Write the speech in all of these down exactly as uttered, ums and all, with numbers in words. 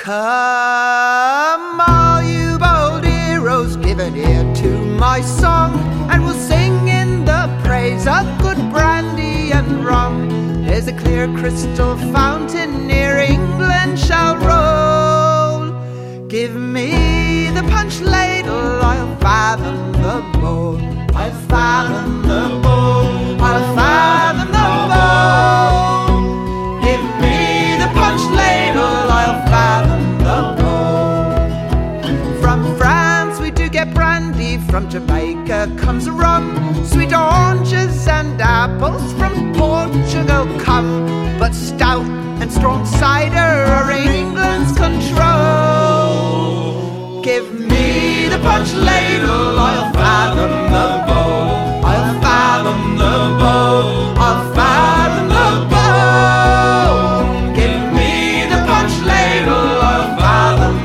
Come, all you bold heroes, give an ear to my song, and we'll sing in the praise of good brandy and rum. There's a clear crystal fountain near England shall roll. Give me the punch ladle, I'll fathom the bowl. I'll fathom the bowl. I'll fathom the bowl. Give me the punch ladle, I'll fathom the bowl. From France we do get brandy, from Jamaica comes rum. Sweet oranges and apples from Portugal come, but stout and strong cider are England's control. Give me the punch ladle, I'll fathom the bowl. I'll fathom the bowl. I'll fathom the bowl. Give me the punch ladle, I'll fathom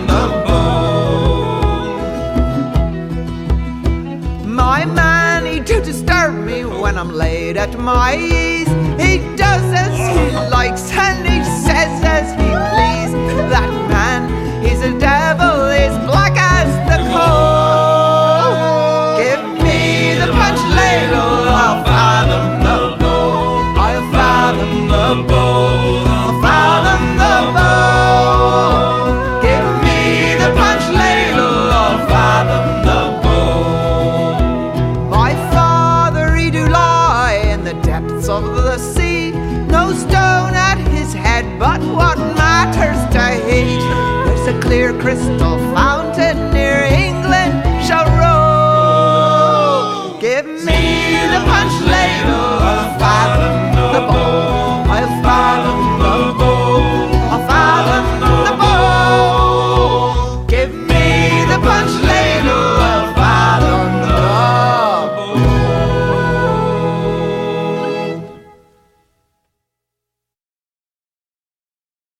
the bowl. My man, he do disturb me when I'm laid at my ease. He does as he likes and he says as he please. That man, he's a devil, he's black as the coal. Give me the punch ladle, I'll fathom the bowl. I'll fathom the bowl. I'll fathom the bowl. Give me the punch ladle, I'll fathom the bowl. My father, he do lie in the depths of the sea. No stone at his head, but what matters to he? There's a clear crystal fountain